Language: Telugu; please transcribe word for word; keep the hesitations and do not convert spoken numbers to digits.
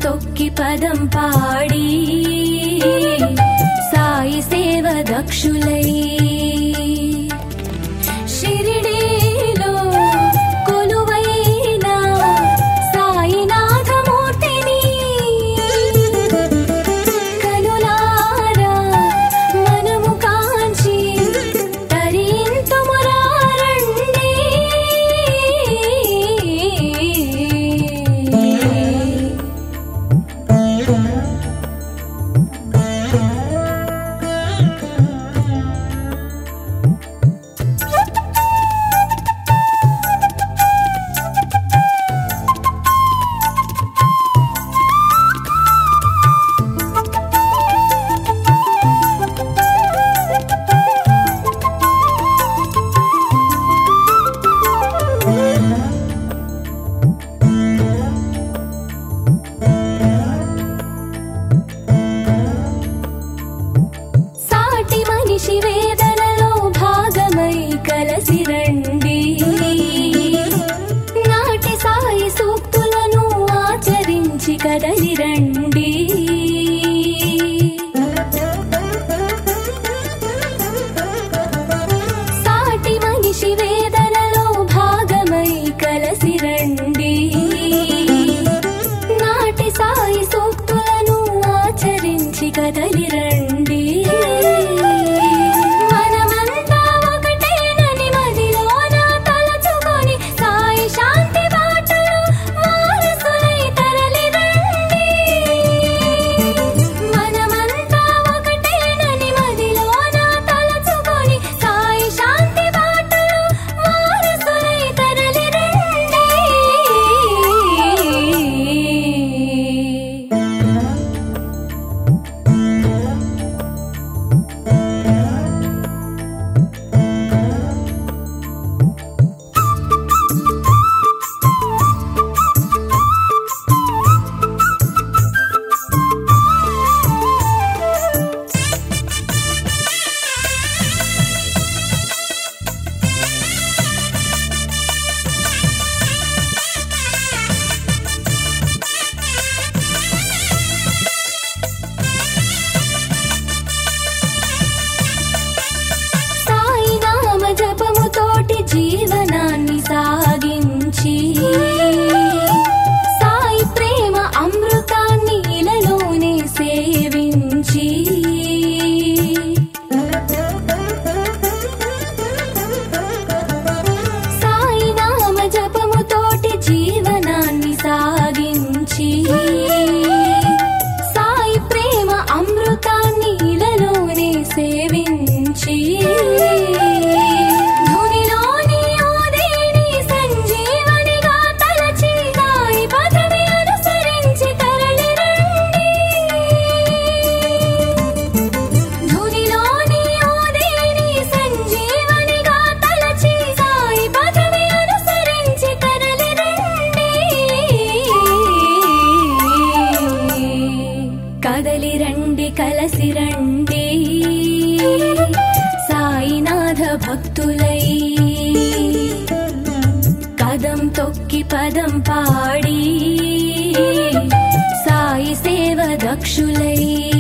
తొక్కి పదం పాడి సాయి సేవ దక్షులై షిరిడీలో కొలువైన సాయినాథమూర్తిని కనులారా మనము కాంచి తరింతుమురా రండి. సాటి మనిషి వేదనలో భాగమై కలసి రండి. నాటి సాయి సూక్తులను ఆచరించి కదలి రండి. సాటి మనిషి వేదనలో భాగమై కలసి రండి. నాటి సాయి సూక్తులను ఆచరించి కదలి రండి. మనమంతా ఒకటేనని మదిలోన తలచుకొని సాయి శాంతి బాటలో వారసులై తరలి రండి. మనమంతా ఒకటేనని మదిలోన తలచుకొని సాయి శాంతి బాటలో వారసులై తరలి రండి. సాయి నామ జపముతోటి జీవనాన్ని సాగించి సాయి ప్రేమ అమృతాన్ని ఇలలోనే సేవించి సాయి నామ జపముతోటి జీవనాన్ని సాగించి సాయి ప్రేమ అమృతాన్ని ఇలలోనే సేవించి ధునిలోని ఓదేని సంజీవనిగా తలచి సాయి పదవి అనుసరించి తరలి రండి. ధునిలోని ఓదేని సంజీవనిగా తలచి సాయి పదవి అనుసరించి తరలి రండి. కదలి రండి కలసి రండి సాయినాథ భక్తులై కదం తొక్కి పదం పాడి సాయి సేవ దక్షులై